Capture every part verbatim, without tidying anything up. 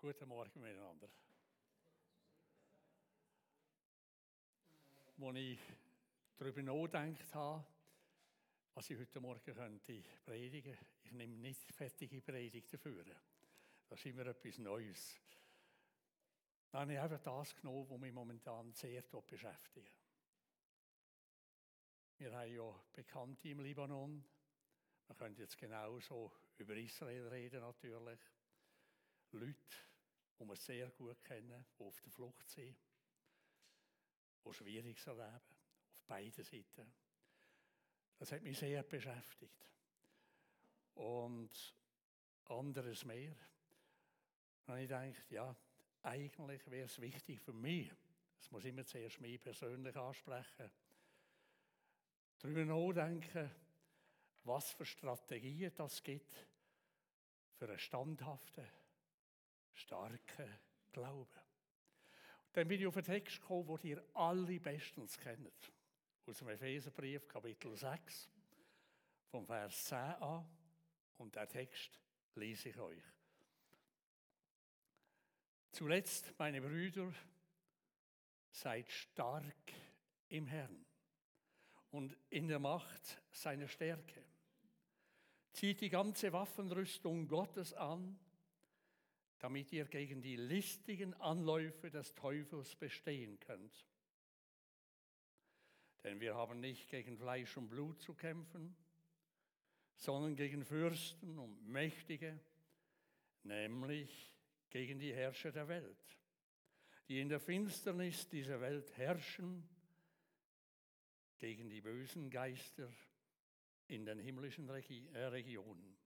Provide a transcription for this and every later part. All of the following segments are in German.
Guten Morgen miteinander. Als ich darüber nachgedacht habe, was ich heute Morgen könnte predigen, ich nehme nicht fertige Predigt dafür. Das ist immer etwas Neues. Dann habe ich einfach das genommen, was mich momentan sehr beschäftigt. Wir haben ja Bekannte im Libanon. Man könnte jetzt genauso über Israel reden natürlich. Leute, die wir sehr gut kennen, die auf der Flucht sind, die Schwieriges erleben, auf beiden Seiten. Das hat mich sehr beschäftigt. Und anderes mehr. Und ich dachte, ja, eigentlich wäre es wichtig für mich, das muss immer zuerst mich persönlich ansprechen, darüber nachdenken, was für Strategien das gibt für einen standhaften, starken Glauben. Dann bin ich auf einen Text gekommen, den ihr alle bestens kennt. Aus dem Epheserbrief, Kapitel sechs, vom Vers zehn an. Und der Text lese ich euch. Zuletzt, meine Brüder, seid stark im Herrn und in der Macht seiner Stärke. Zieht die ganze Waffenrüstung Gottes an, damit ihr gegen die listigen Anläufe des Teufels bestehen könnt. Denn wir haben nicht gegen Fleisch und Blut zu kämpfen, sondern gegen Fürsten und Mächtige, nämlich gegen die Herrscher der Welt, die in der Finsternis dieser Welt herrschen, gegen die bösen Geister in den himmlischen Regionen.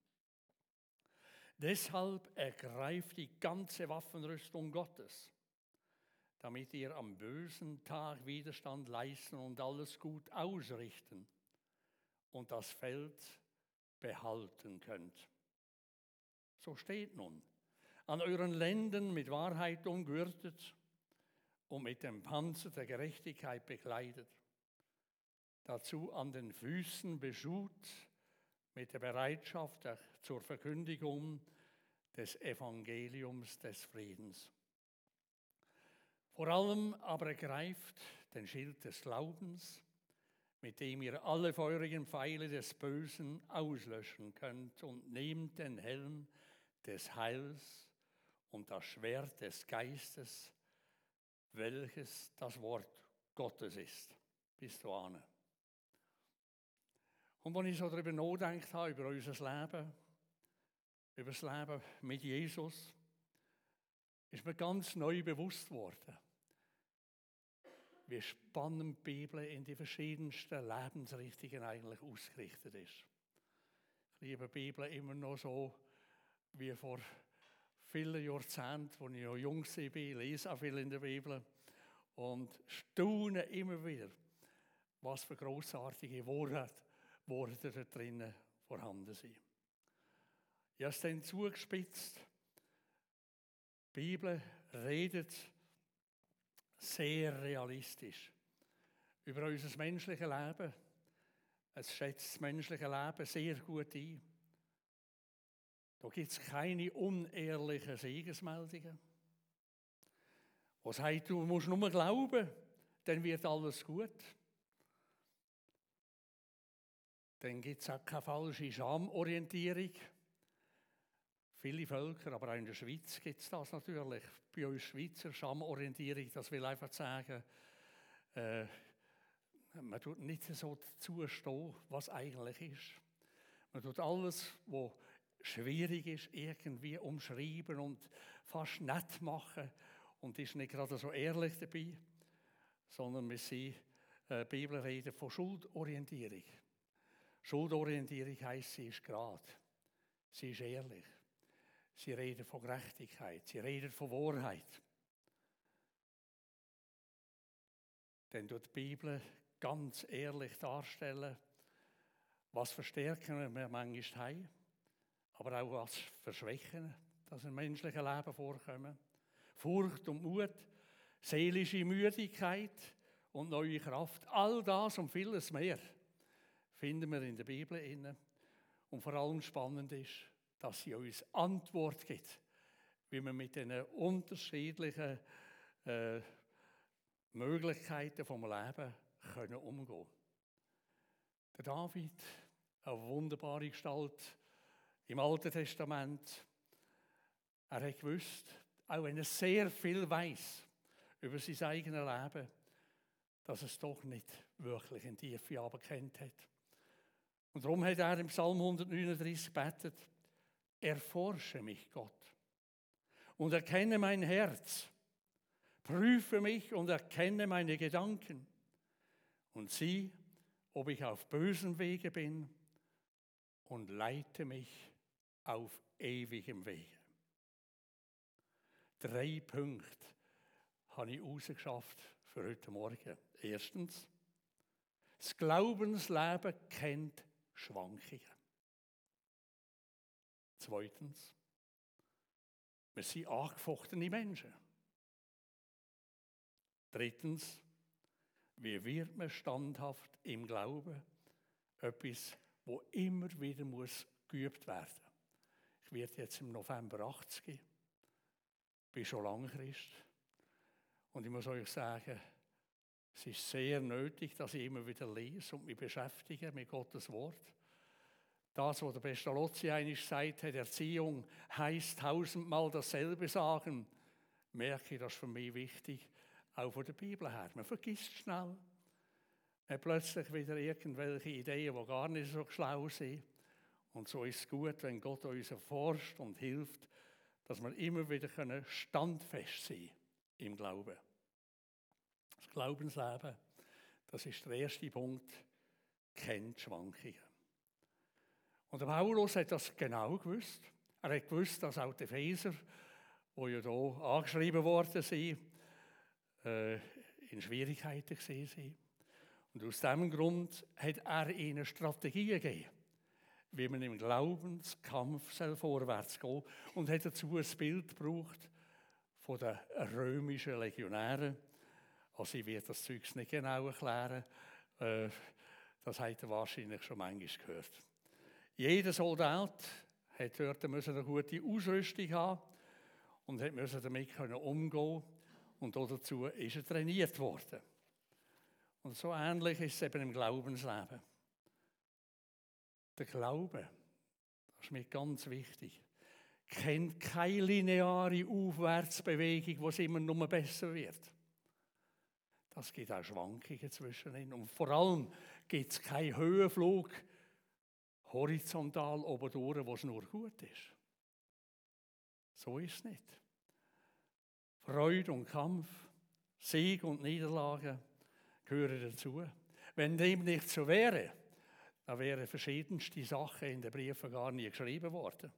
Deshalb ergreift die ganze Waffenrüstung Gottes, damit ihr am bösen Tag Widerstand leisten und alles gut ausrichten und das Feld behalten könnt. So steht nun, an euren Lenden mit Wahrheit umgürtet und mit dem Panzer der Gerechtigkeit bekleidet, dazu an den Füßen beschut mit der Bereitschaft zur Verkündigung des Evangeliums des Friedens. Vor allem aber ergreift den Schild des Glaubens, mit dem ihr alle feurigen Pfeile des Bösen auslöschen könnt, und nehmt den Helm des Heils und das Schwert des Geistes, welches das Wort Gottes ist. Bis dahin. Und als ich so darüber nachgedacht habe, über unser Leben, über das Leben mit Jesus, ist mir ganz neu bewusst worden, wie spannend die Bibel in die verschiedensten Lebensrichtungen eigentlich ausgerichtet ist. Ich liebe die Bibel immer noch so wie vor vielen Jahrzehnten, als ich noch jung war, lese auch viel in der Bibel und staune immer wieder, was für grossartige Worte Worte da drinnen vorhanden sind. Ich habe es dann zugespitzt. Die Bibel redet sehr realistisch über unser menschliches Leben. Es schätzt das menschliche Leben sehr gut ein. Da gibt es keine unehrlichen Siegesmeldungen. Was heißt, du musst nur glauben, dann wird alles gut. Dann gibt es auch keine falsche Schamorientierung. Viele Völker, aber auch in der Schweiz gibt es das natürlich. Bei uns Schweizer Schamorientierung, das will einfach sagen, äh, man tut nicht so dazu stehen, was eigentlich ist. Man tut alles, was schwierig ist, irgendwie umschreiben und fast nett machen und ist nicht gerade so ehrlich dabei, sondern wir sind, äh, die Bibel redet von Schuldorientierung. Schuldorientierung heisst, sie ist gerade, sie ist ehrlich. Sie reden von Gerechtigkeit, sie reden von Wahrheit. Dann tut die Bibel ganz ehrlich darstellen, was für Stärken wir manchmal haben, aber auch was für Schwächen, das im menschlichen Leben vorkommen. Furcht und Mut, seelische Müdigkeit und neue Kraft, all das und vieles mehr finden wir in der Bibel inne. Und vor allem spannend ist, dass sie uns Antwort gibt, wie wir mit den unterschiedlichen äh, Möglichkeiten vom Leben können umgehen. Der David, eine wunderbare Gestalt im Alten Testament, er hat gewusst, auch wenn er sehr viel weiß über sein eigenes Leben, dass er es doch nicht wirklich in die Tiefe anerkannt hat. Und darum hat er im Psalm hundertneununddreißig gebetet: Erforsche mich, Gott, und erkenne mein Herz. Prüfe mich und erkenne meine Gedanken. Und sieh, ob ich auf bösem Wege bin, und leite mich auf ewigem Wege. Drei Punkte habe ich rausgeschafft für heute Morgen. Erstens, das Glaubensleben kennt Schwankungen. Zweitens, wir sind angefochtene Menschen. Drittens, wie wird man standhaft im Glauben? Etwas, wo immer wieder muss geübt werden. Ich werde jetzt im November achtzig, bin schon lange Christ. Und ich muss euch sagen, es ist sehr nötig, dass ich immer wieder lese und mich beschäftige mit Gottes Wort. Das, was der Pestalozzi einmal gesagt hat, Erziehung heisst tausendmal dasselbe sagen, merke ich, das ist für mich wichtig, auch von der Bibel her. Man vergisst schnell. Man hat plötzlich wieder irgendwelche Ideen, die gar nicht so schlau sind. Und so ist es gut, wenn Gott uns erforscht und hilft, dass wir immer wieder standfest sein können im Glauben. Das Glaubensleben, das ist der erste Punkt, kennt Schwankungen. Und der Paulus hat das genau gewusst. Er hat gewusst, dass auch die Epheser, die ja hier angeschrieben worden sind, äh, in Schwierigkeiten gesehen sind. Und aus diesem Grund hat er ihnen Strategien gegeben, wie man im Glaubenskampf vorwärts gehen soll. Und hat dazu ein Bild gebraucht von den römischen Legionären. Also ich werde das Zeug nicht genau erklären. Äh, das habt ihr wahrscheinlich schon manchmal gehört. Jeder Soldat hat dort eine gute Ausrüstung haben und musste damit umgehen. Und dazu ist er trainiert worden. Und so ähnlich ist es eben im Glaubensleben. Der Glaube, das ist mir ganz wichtig, kennt keine lineare Aufwärtsbewegung, wo es immer nur besser wird. Das gibt auch Schwankungen zwischen ihnen. Und vor allem gibt es keinen Höhenflug horizontal oben durch, wo es nur gut ist. So ist es nicht. Freude und Kampf, Sieg und Niederlage gehören dazu. Wenn dem nicht so wäre, dann wären verschiedenste Sachen in den Briefen gar nie geschrieben worden.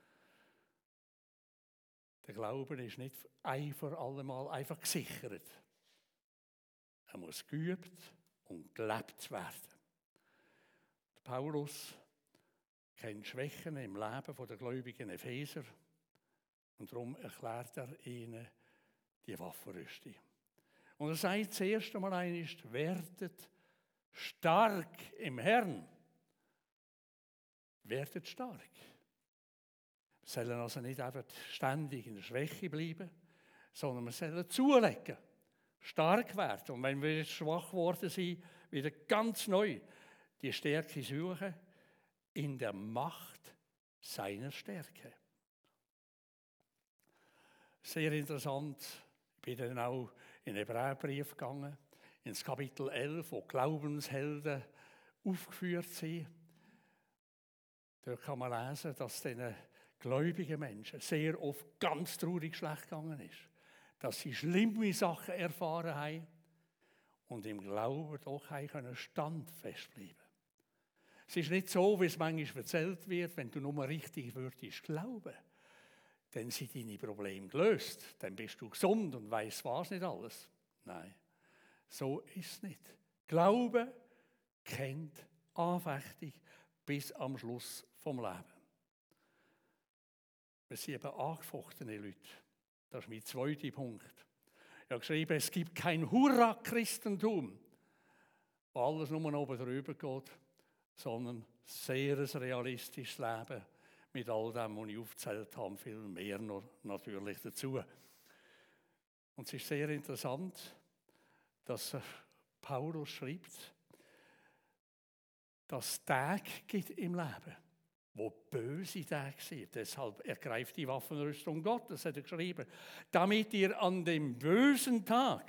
Der Glaube ist nicht ein für alle Mal einfach gesichert. Er muss geübt und gelebt werden. Der Paulus kennt Schwächen im Leben der gläubigen Epheser und darum erklärt er ihnen die Waffenrüstung. Und er sagt das erste Mal einmal, werdet stark im Herrn. Werdet stark. Wir sollen also nicht einfach ständig in der Schwäche bleiben, sondern wir sollen zulegen, stark werden. Und wenn wir jetzt schwach geworden sind, wieder ganz neu die Stärke suchen, in der Macht seiner Stärke. Sehr interessant, ich bin dann auch in den Hebräerbrief gegangen, ins Kapitel elf, wo Glaubenshelden aufgeführt sind. Dort kann man lesen, dass diesen gläubigen Menschen sehr oft ganz traurig schlecht gegangen ist. Dass sie schlimme Sachen erfahren haben und im Glauben doch standfest bleiben können. Es ist nicht so, wie es manchmal erzählt wird, wenn du nur richtig würdest glauben, dann sind deine Probleme gelöst. Dann bist du gesund und weißt was nicht alles. Nein, so ist es nicht. Glaube kennt Anfechtung bis am Schluss vom Leben. Wir sind eben angefochtene Leute. Das ist mein zweiter Punkt. Ich habe geschrieben, es gibt kein Hurra-Christentum, wo alles nur oben drüber geht, sondern sehr ein realistisches Leben mit all dem, was ich aufgezählt habe, viel mehr noch natürlich dazu. Und es ist sehr interessant, dass Paulus schreibt, dass es Tage gibt im Leben, wo böse Tage sind. Deshalb ergreift die Waffenrüstung Gottes, hat er geschrieben, damit ihr an dem bösen Tag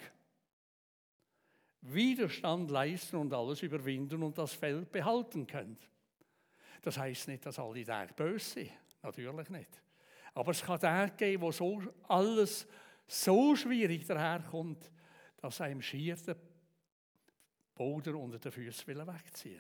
Widerstand leisten und alles überwinden und das Feld behalten könnt. Das heisst nicht, dass alle Tage böse sind. Natürlich nicht. Aber es kann Tage geben, wo so alles so schwierig daherkommt, dass einem schier der Boden unter den Füßen wegziehen will.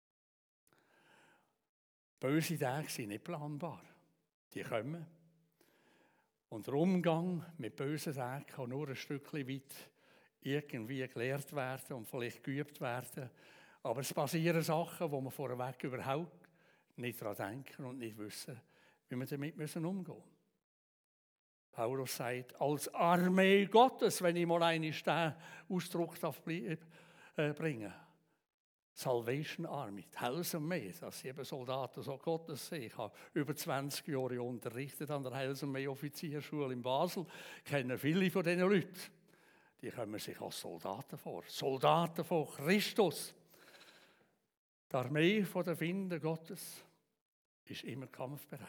Böse Tage sind nicht planbar. Die kommen. Und der Umgang mit bösen Tagen kann nur ein Stückchen weit irgendwie gelehrt werden und vielleicht geübt werden. Aber es passieren Sachen, wo man vorweg überhaupt nicht daran denken und nicht wissen, wie wir damit umgehen müssen. Paulus sagt, als Armee Gottes, wenn ich mal einen Ausdruck darf bringen, Salvation Army, die Heilsarmee, dass sie eben Soldaten so Gottes sind. Ich habe über zwanzig Jahre unterrichtet an der Heilsarmee-Offizierschule in Basel, kenne viele von diesen Leuten. Die kommen sich als Soldaten vor. Soldaten von Christus. Die Armee der Finder Gottes ist immer kampfbereit.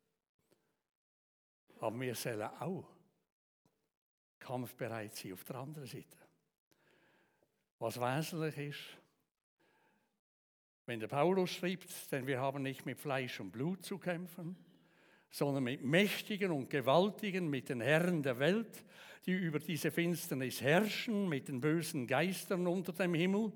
Aber wir sollen auch kampfbereit sein auf der anderen Seite. Was wesentlich ist, wenn der Paulus schreibt, denn wir haben nicht mit Fleisch und Blut zu kämpfen, sondern mit Mächtigen und Gewaltigen, mit den Herren der Welt, die über diese Finsternis herrschen, mit den bösen Geistern unter dem Himmel,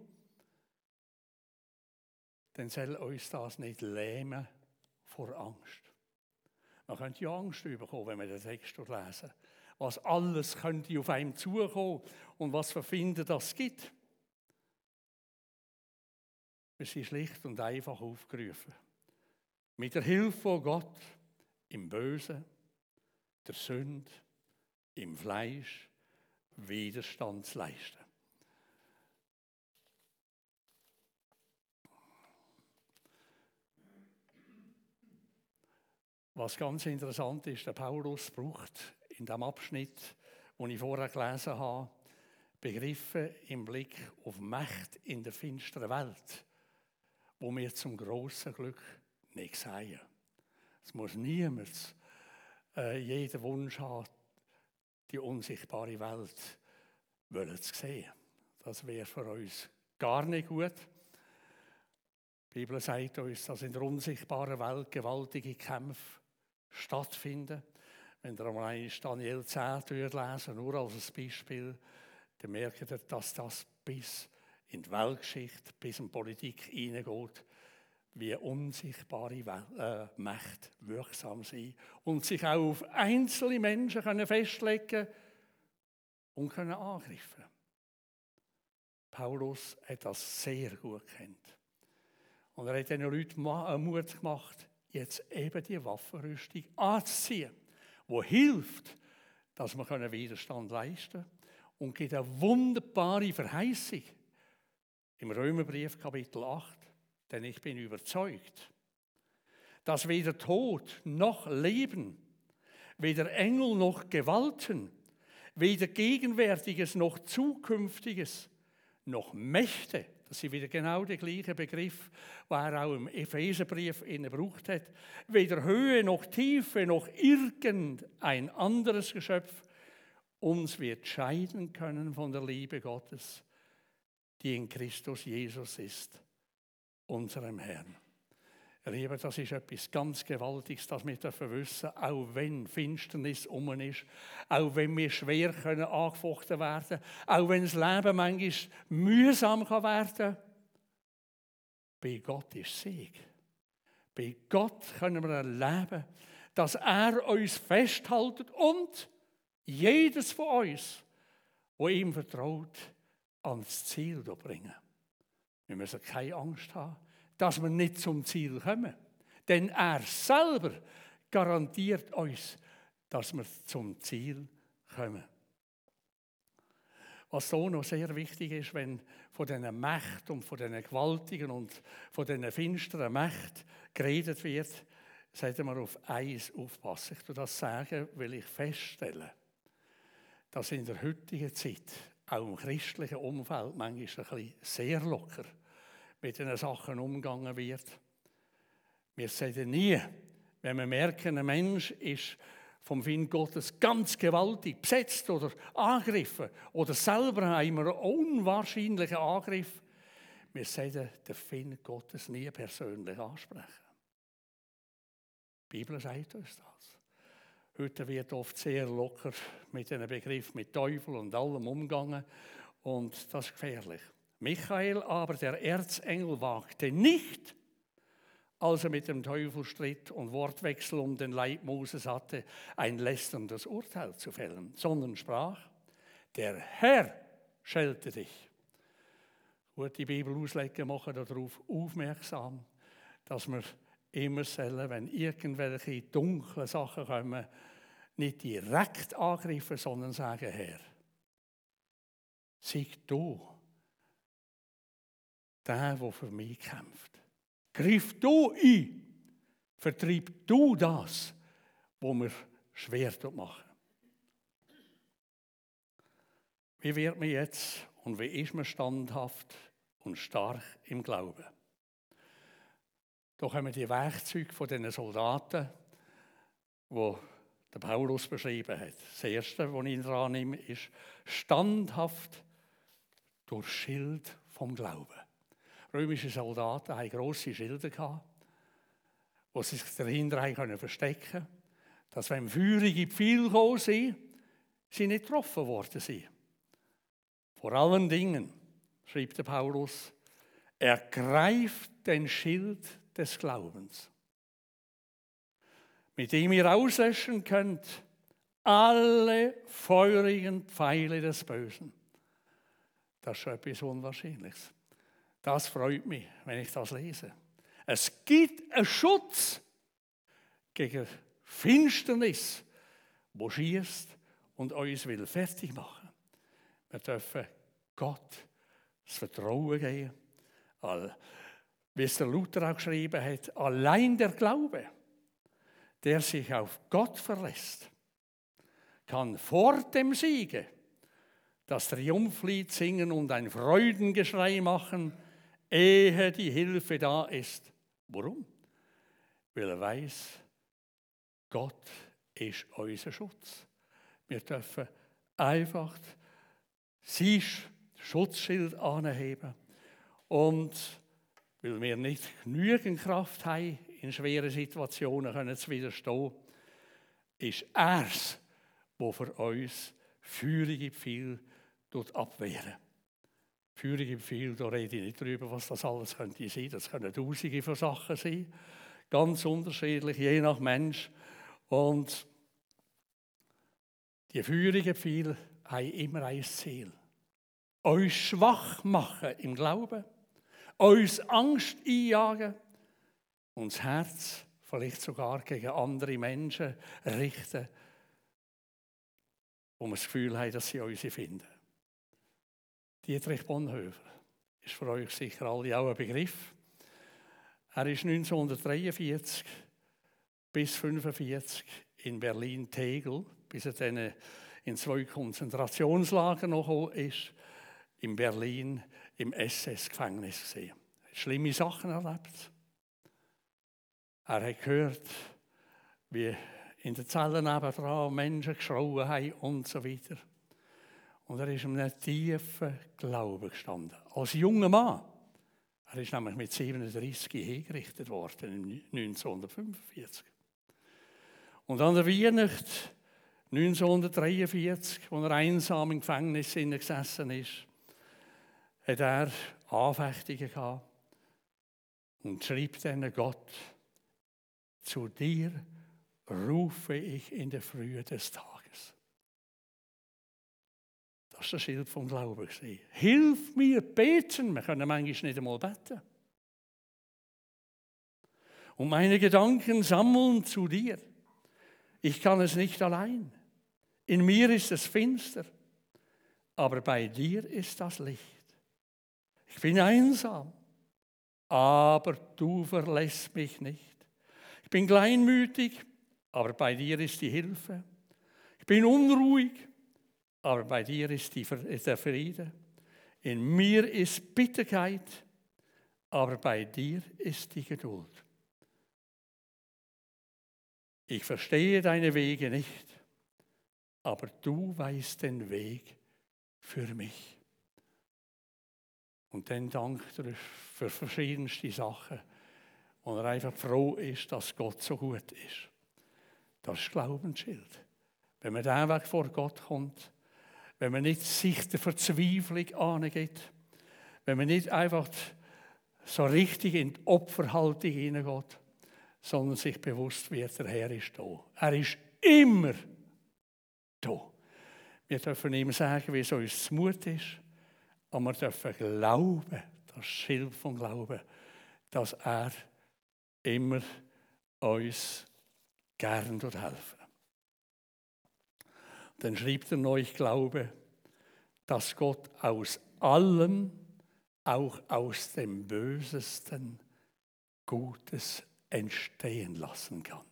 dann soll uns das nicht lähmen vor Angst. Man könnte ja Angst bekommen, wenn wir den Text lesen. Was alles könnte auf einem zukommen und was für Finden das gibt. Wir sind schlicht und einfach aufgerufen. Mit der Hilfe von Gott im Bösen, der Sünde, im Fleisch Widerstand zu leisten. Was ganz interessant ist, der Paulus braucht in dem Abschnitt, den ich vorher gelesen habe, Begriffe im Blick auf Macht in der finsteren Welt, wo wir zum grossen Glück nicht sehen. Es muss niemand äh, jeden Wunsch haben, die unsichtbare Welt wollen zu sehen. Das wäre für uns gar nicht gut. Die Bibel sagt uns, dass in der unsichtbaren Welt gewaltige Kämpfe stattfinden. Wenn ihr einmal Daniel zehn durchlesen, nur als ein Beispiel, dann merkt ihr, dass das bis in die Weltgeschichte, bis in die Politik hineingeht, wie unsichtbare Wel- äh, Mächte wirksam sind und sich auch auf einzelne Menschen können festlegen und können angreifen. Paulus hat das sehr gut gekannt. Und er hat den Leuten Mut gemacht, jetzt eben die Waffenrüstung anzuziehen, die hilft, dass wir Widerstand leisten können und gibt eine wunderbare Verheißung im Römerbrief Kapitel acht. Denn ich bin überzeugt, dass weder Tod noch Leben, weder Engel noch Gewalten, weder Gegenwärtiges noch Zukünftiges, noch Mächte, das ist wieder genau der gleiche Begriff, den er auch im Epheserbrief gebraucht hat, weder Höhe noch Tiefe noch irgendein anderes Geschöpf uns wird scheiden können von der Liebe Gottes, die in Christus Jesus ist, unserem Herrn. Liebe, das ist etwas ganz Gewaltiges, das wir dürfen wissen, auch wenn Finsternis um ist, auch wenn wir schwer können angefochten werden, auch wenn das Leben manchmal mühsam kann werden. Bei Gott ist Sieg. Bei Gott können wir erleben, dass er uns festhält und jedes von uns, wo ihm vertraut, ans Ziel bringen. Wir müssen keine Angst haben, dass wir nicht zum Ziel kommen. Denn er selber garantiert uns, dass wir zum Ziel kommen. Was so noch sehr wichtig ist, wenn von diesen Mächten und von diesen gewaltigen und von diesen finsteren Mächten geredet wird, sollten wir auf eins aufpassen. Ich tue das sagen, weil ich feststelle, dass in der heutigen Zeit, auch im christlichen Umfeld, manchmal ein bisschen sehr locker mit diesen Sachen umgegangen wird. Wir sagen nie, wenn wir merken, ein Mensch ist vom Find Gottes ganz gewaltig besetzt oder angegriffen oder selber haben wir einen unwahrscheinlichen Angriff, wir sagen den Find Gottes nie persönlich ansprechen. Die Bibel sagt uns das. Heute wird oft sehr locker mit einem Begriff mit Teufel und allem umgegangen und das ist gefährlich. Michael aber, der Erzengel, wagte nicht, als er mit dem Teufel stritt und Wortwechsel um den Leib Moses hatte, ein lästerndes Urteil zu fällen, sondern sprach, der Herr schelte dich. Gut, die Bibelausleger machen darauf aufmerksam, dass wir immer sollen, wenn irgendwelche dunklen Sachen kommen, nicht direkt angreifen, sondern sagen, Herr, sei du der, der für mich kämpft. Griff du ein, vertreib du das, was mir schwer machen. Wie wird man jetzt und wie ist man standhaft und stark im Glauben? Da kommen die Werkzeuge von diesen Soldaten, die der Paulus beschrieben hat. Das Erste, was ich daran nehme, ist standhaft durch Schild vom Glauben. Römische Soldaten hatten grosse Schilder, die sich dahinter verstecken konnten, dass wenn feurige Pfeile gekommen sind, sie nicht getroffen worden sind. Vor allen Dingen, schreibt der Paulus, ergreift den Schild des Glaubens, mit dem ihr auslöschen könnt alle feurigen Pfeile des Bösen. Das ist schon etwas Unwahrscheinliches. Das freut mich, wenn ich das lese. Es gibt einen Schutz gegen Finsternis, wo schießt und uns will fertig machen. Wir dürfen Gott das Vertrauen geben. Wie es der Luther auch geschrieben hat, allein der Glaube, der sich auf Gott verlässt, kann vor dem Siege das Triumphlied singen und ein Freudengeschrei machen, ehe die Hilfe da ist. Warum? Weil er weiß, Gott ist unser Schutz. Wir dürfen einfach sein Schutzschild anheben. Und weil wir nicht genügend Kraft haben, in schweren Situationen können zu widerstehen, ist er es, der für uns feurige Pfeile abwehren. Feurige Pfeile, da rede ich nicht darüber, was das alles könnte sein. Das können tausende von Sachen sein. Ganz unterschiedlich, je nach Mensch. Und die feurigen Pfeile haben immer ein Ziel. Uns schwach machen im Glauben, uns Angst einjagen und das Herz vielleicht sogar gegen andere Menschen richten, wo wir das Gefühl haben, dass sie uns finden. Dietrich Bonhoeffer ist für euch sicher alle auch ein Begriff. Er ist neunzehnhundertdreiundvierzig bis neunzehnhundertfünfundvierzig in Berlin-Tegel, bis er dann in zwei Konzentrationslagern noch gekommen ist, in Berlin im S S-Gefängnis gesehen. Schlimme Sachen erlebt. Er hat gehört, wie in den Zellen nebendran Menschen geschrauen haben und so weiter. Und er ist in einem tiefen Glauben gestanden. Als junger Mann. Er ist nämlich mit siebenunddreißig hingerichtet worden, neunzehnhundertfünfundvierzig. Und an der Weihnacht neunzehnhundertdreiundvierzig, als er einsam im Gefängnis gesessen ist, hat er Anfechtungen gehabt und schreibt dann Gott, zu dir rufe ich in der Frühe des Tages. Das war das Schild vom Glauben. Hilf mir beten. Wir können manchmal nicht einmal beten. Und meine Gedanken sammeln zu dir. Ich kann es nicht allein. In mir ist es finster, aber bei dir ist das Licht. Ich bin einsam, aber du verlässt mich nicht. Ich bin kleinmütig, aber bei dir ist die Hilfe. Ich bin unruhig, aber bei dir ist, die, ist der Friede. In mir ist Bitterkeit, aber bei dir ist die Geduld. Ich verstehe deine Wege nicht, aber du weißt den Weg für mich. Und dann dankt er für verschiedenste Sachen, und er einfach froh ist, dass Gott so gut ist. Das ist Glaubensschild. Wenn man den Weg vor Gott kommt, wenn man nicht sich der Verzweiflung angeht, wenn man nicht einfach so richtig in die Opferhaltung hineingeht, sondern sich bewusst wird, der Herr ist da. Er ist immer da. Wir dürfen ihm sagen, wie es uns Mut ist, aber wir dürfen glauben, das Schild vom Glauben, dass er immer uns gern helfen. Dann schreibt er noch, ich glaube, dass Gott aus allem, auch aus dem Bösesten, Gutes entstehen lassen kann.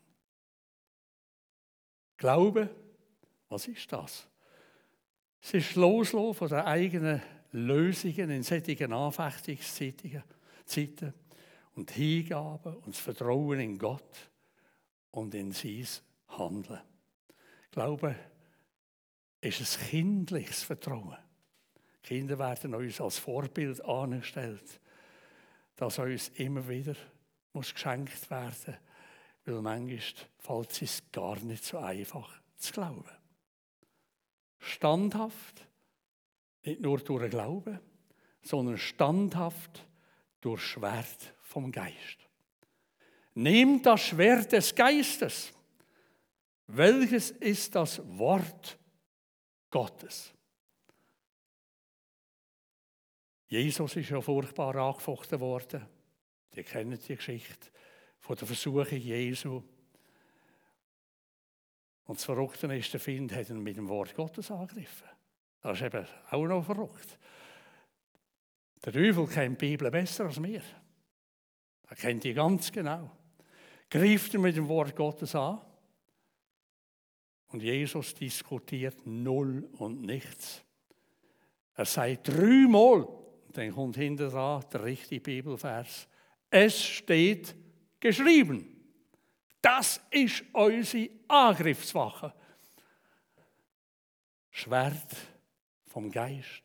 Glaube, was ist das? Es ist Loslassen von den eigenen Lösungen in solchen Anfechtungszeiten und Hingabe und das Vertrauen in Gott und in sein Handeln. Glaube ist ein kindliches Vertrauen. Kinder werden uns als Vorbild angestellt, dass uns immer wieder muss geschenkt werden, weil manchmal fällt es gar nicht so einfach zu glauben. Standhaft, nicht nur durch den Glauben, sondern standhaft durch Schwert vom Geist. Nehmt das Schwert des Geistes. Welches ist das Wort Gottes? Jesus ist ja furchtbar angefochten worden. Ihr kennt die Geschichte von der Versuchung Jesu. Und das Verrückte ist, der Feind hat ihn mit dem Wort Gottes angegriffen. Das ist eben auch noch verrückt. Der Teufel kennt die Bibel besser als wir. Er kennt die ganz genau. Greift ihn mit dem Wort Gottes an. Und Jesus diskutiert null und nichts. Er sagt dreimal, und dann kommt hinter dran der richtige Bibelvers. Es steht geschrieben. Das ist unsere Angriffswaffe. Schwert vom Geist.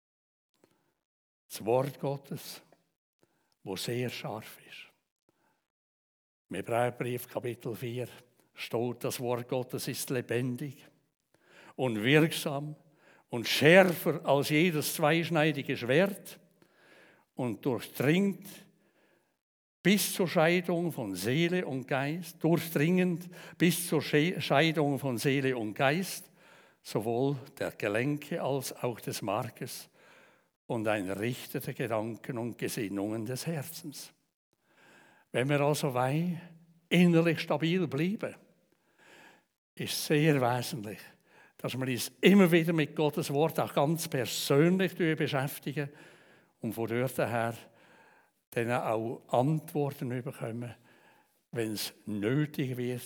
Das Wort Gottes, das sehr scharf ist. Im Hebräerbrief Kapitel vier steht, das Wort Gottes ist lebendig und wirksam und schärfer als jedes zweischneidige Schwert und durchdringt bis zur Scheidung von Seele und Geist, durchdringend bis zur Scheidung von Seele und Geist, sowohl der Gelenke als auch des Markes, und ein Richter der Gedanken und Gesinnungen des Herzens. Wenn wir also wollen, innerlich stabil bleiben, ist sehr wesentlich, dass wir uns immer wieder mit Gottes Wort auch ganz persönlich beschäftigen und von dort her dann auch Antworten bekommen, wenn es nötig wird,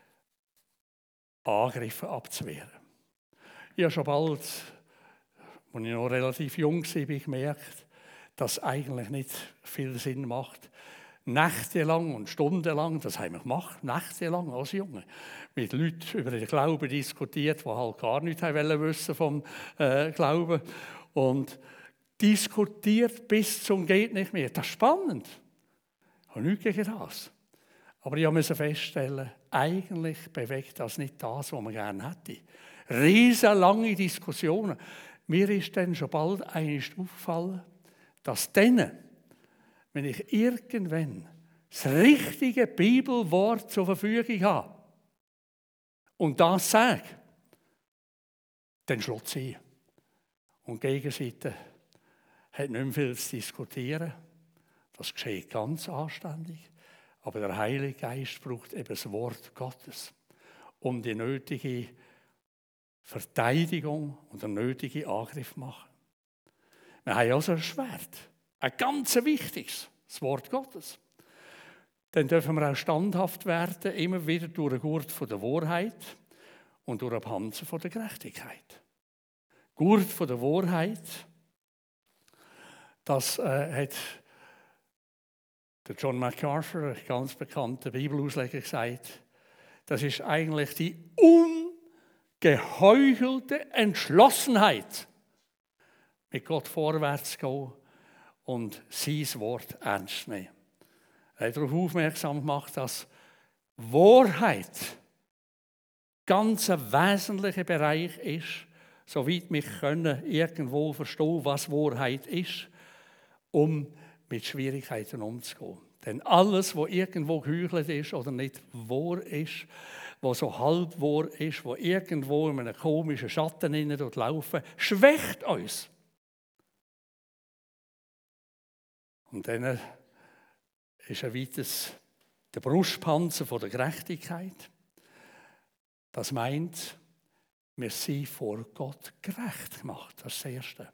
Angriffe abzuwehren. Ich habe schon bald, als ich noch relativ jung war, gemerkt, dass es eigentlich nicht viel Sinn macht, nächtelang und stundenlang, das haben wir gemacht, nächtelang als Junge, mit Leuten über den Glauben diskutiert, die halt gar nichts wissen vom äh, Glauben. Und diskutiert bis zum geht nicht mehr. Das ist spannend. Ich habe nichts gegen das. Aber ich musste feststellen, eigentlich bewegt das nicht das, was man gerne hätte. Riesenlange Diskussionen. Mir ist dann schon bald eines aufgefallen, dass dann, wenn ich irgendwann das richtige Bibelwort zur Verfügung habe und das sage, dann schlägt sie. Und die Gegenseite hat nicht mehr viel zu diskutieren. Das geschieht ganz anständig. Aber der Heilige Geist braucht eben das Wort Gottes, um die nötige Verteidigung und den nötigen Angriff zu machen. Wir haben also ein Schwert, ein ganz wichtiges, das Wort Gottes. dann dürfen wir auch standhaft werden, immer wieder durch den Gurt von der Wahrheit und durch den Panzer von der Gerechtigkeit. Gurt von der Wahrheit, das äh, hat der John MacArthur, ein ganz bekannter Bibelausleger, gesagt, das ist eigentlich die ungeheuchelte Entschlossenheit, mit Gott vorwärts zu gehen und sein Wort ernst zu nehmen. Er hat darauf aufmerksam gemacht, dass Wahrheit ganz ein wesentlicher Bereich ist, soweit wir können irgendwo verstehen, was Wahrheit ist, um mit Schwierigkeiten umzugehen. Denn alles, was irgendwo geheuchelt ist oder nicht wahr ist, was so halb wahr ist, was irgendwo in einem komischen Schatten laufen, schwächt uns. Und dann ist ein weiteres der Brustpanzer von der Gerechtigkeit. Das meint, wir sind vor Gott gerecht gemacht. Das ist das Erste.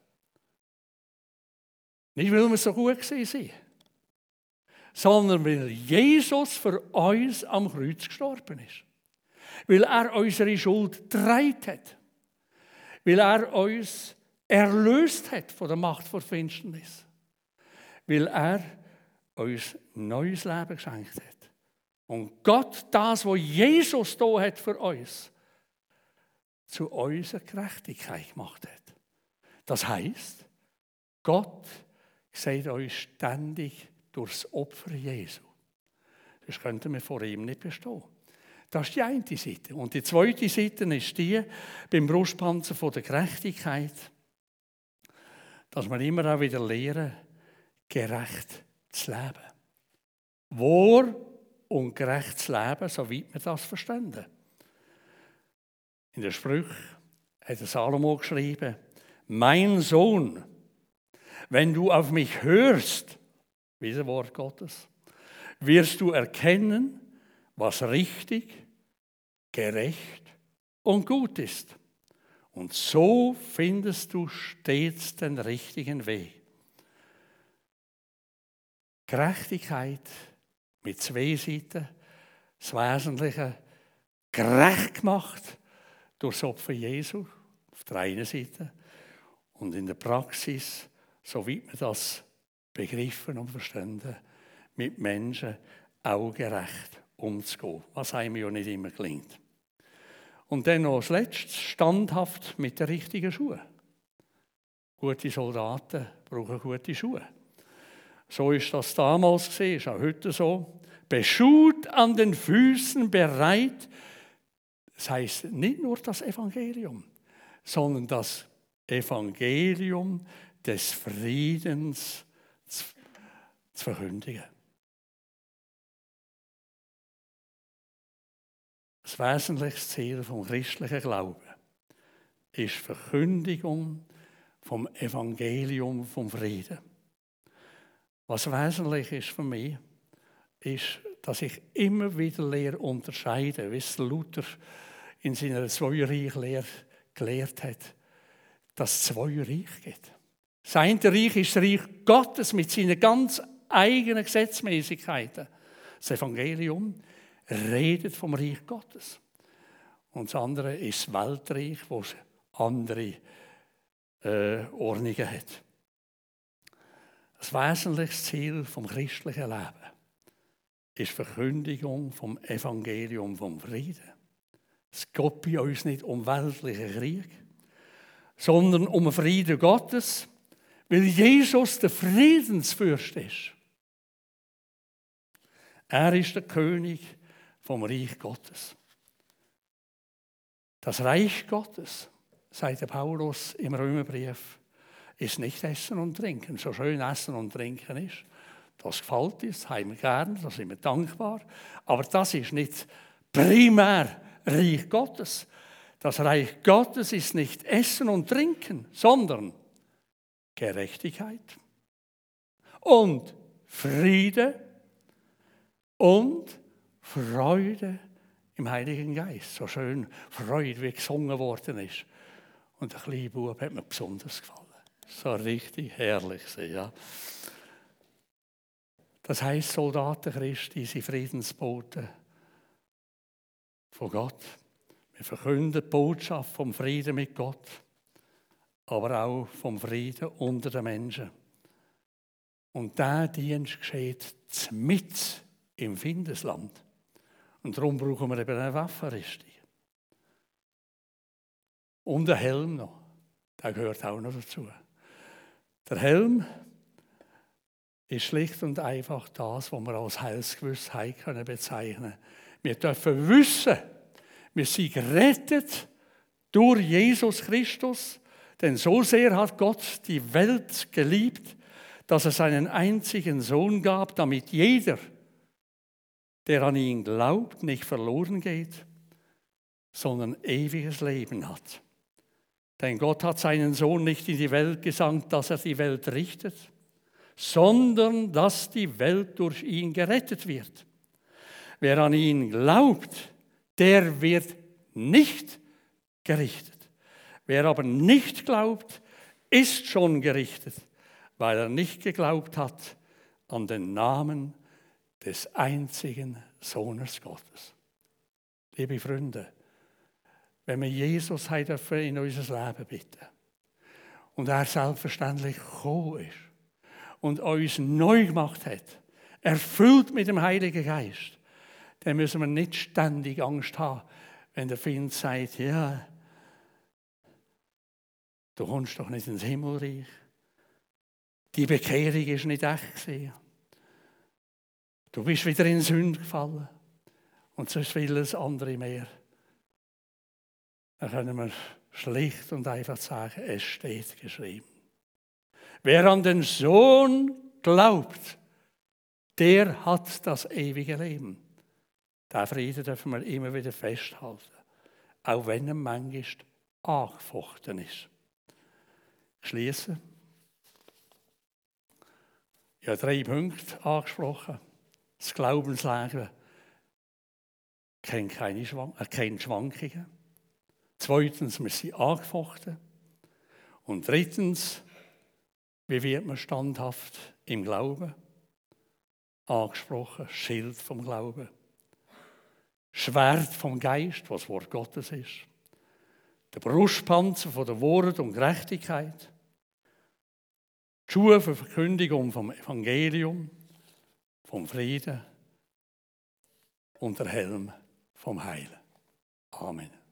Nicht, weil wir so gut sind, sondern weil Jesus für uns am Kreuz gestorben ist. Weil er unsere Schuld getragen hat. Weil er uns erlöst hat von der Macht der Finsternis. Weil er uns neues Leben geschenkt hat. Und Gott das, was Jesus da hat für uns, zu unserer Gerechtigkeit gemacht hat. Das heisst, Gott sieht uns ständig durchs Opfer Jesu. Das könnten wir vor ihm nicht bestehen. Das ist die eine Seite. Und die zweite Seite ist die, beim Brustpanzer von der Gerechtigkeit, dass wir immer auch wieder lernen, gerecht zu leben. Wahr und gerecht zu leben, soweit wir das verstehen. In der Sprüche hat Salomo geschrieben, mein Sohn, wenn du auf mich hörst, wie das Wort Gottes, wirst du erkennen, was richtig, gerecht und gut ist. Und so findest du stets den richtigen Weg. Gerechtigkeit mit zwei Seiten, das Wesentliche gerecht gemacht durch das Opfer Jesu auf der einen Seite und in der Praxis, soweit wir das begriffen und verstanden, mit Menschen auch gerecht umzugehen, was einem ja nicht immer gelingt. Und dann noch das Letzte, standhaft mit den richtigen Schuhen. Gute Soldaten brauchen gute Schuhe. So ist das damals gesehen, ist auch heute so. Beschuht an den Füßen bereit. Das heisst nicht nur das Evangelium, sondern das Evangelium des Friedens zu, zu verkündigen. Das wesentliche Ziel vom christlichen Glauben ist Verkündigung vom Evangelium vom Frieden. Was wesentlich ist für mich, ist, dass ich immer wieder lehre unterscheiden, wie es Luther in seiner Zwei-Reich-Lehre gelehrt hat, dass es zwei Reiche gibt. Das eine Reich ist das Reich Gottes mit seinen ganz eigenen Gesetzmäßigkeiten. Das Evangelium redet vom Reich Gottes. Und das andere ist das Weltreich, wo es andere äh, Ordnungen hat. Das wesentliche Ziel vom christlichen Leben ist Verkündigung vom Evangelium vom Frieden. Es geht bei uns nicht um weltlichen Krieg, sondern um den Frieden Gottes, weil Jesus der Friedensfürst ist. Er ist der König vom Reich Gottes. Das Reich Gottes, sagt der Paulus im Römerbrief, ist nicht Essen und Trinken, so schön Essen und Trinken ist. Das gefällt uns, das haben wir gern, da sind wir dankbar. Aber das ist nicht primär Reich Gottes. Das Reich Gottes ist nicht Essen und Trinken, sondern Gerechtigkeit und Friede und Freude im Heiligen Geist. So schön Freude, wie gesungen worden ist. Und der kleine Bub hat mir besonders gefallen. So richtig herrlich, ja. Das heißt, Soldaten Christi sind Friedensboten von Gott. Wir verkünden die Botschaft vom Frieden mit Gott, aber auch vom Frieden unter den Menschen. Und dieser Dienst geschieht mitten im Feindesland. Und darum brauchen wir eben eine Waffenrüstung. Und einen Helm noch. Der gehört auch noch dazu. Der Helm ist schlicht und einfach das, was wir als Heilsgewissheit bezeichnen können. Wir dürfen wissen, wir sind gerettet durch Jesus Christus, denn so sehr hat Gott die Welt geliebt, dass er seinen einzigen Sohn gab, damit jeder, der an ihn glaubt, nicht verloren geht, sondern ewiges Leben hat. Denn Gott hat seinen Sohn nicht in die Welt gesandt, dass er die Welt richtet, sondern dass die Welt durch ihn gerettet wird. Wer an ihn glaubt, der wird nicht gerichtet. Wer aber nicht glaubt, ist schon gerichtet, weil er nicht geglaubt hat an den Namen des einzigen Sohnes Gottes. Liebe Freunde, wenn wir Jesus dürfen in unser Leben bitten und er selbstverständlich gekommen ist und uns neu gemacht hat, erfüllt mit dem Heiligen Geist, dann müssen wir nicht ständig Angst haben, wenn der Feind sagt, ja, du kommst doch nicht ins Himmelreich. Die Bekehrung ist nicht echt gewesen. Du bist wieder in Sünde gefallen. Und so vieles andere mehr. Dann können wir schlicht und einfach sagen, es steht geschrieben. Wer an den Sohn glaubt, der hat das ewige Leben. Diesen Frieden dürfen wir immer wieder festhalten. Auch wenn er manchmal angefochten ist. Ich schließe. Ich habe drei Punkte angesprochen. Das Glaubensleben kennt keine Schwank- äh, kennt Schwankungen. Zweitens, wir sind angefochten. Und drittens, wie wird man standhaft im Glauben? Angesprochen, Schild vom Glauben. Schwert vom Geist, was das Wort Gottes ist. Der Brustpanzer von der Wahrheit und Gerechtigkeit. Die Schuhe für Verkündigung vom Evangelium, vom Frieden und der Helm vom Heil. Amen.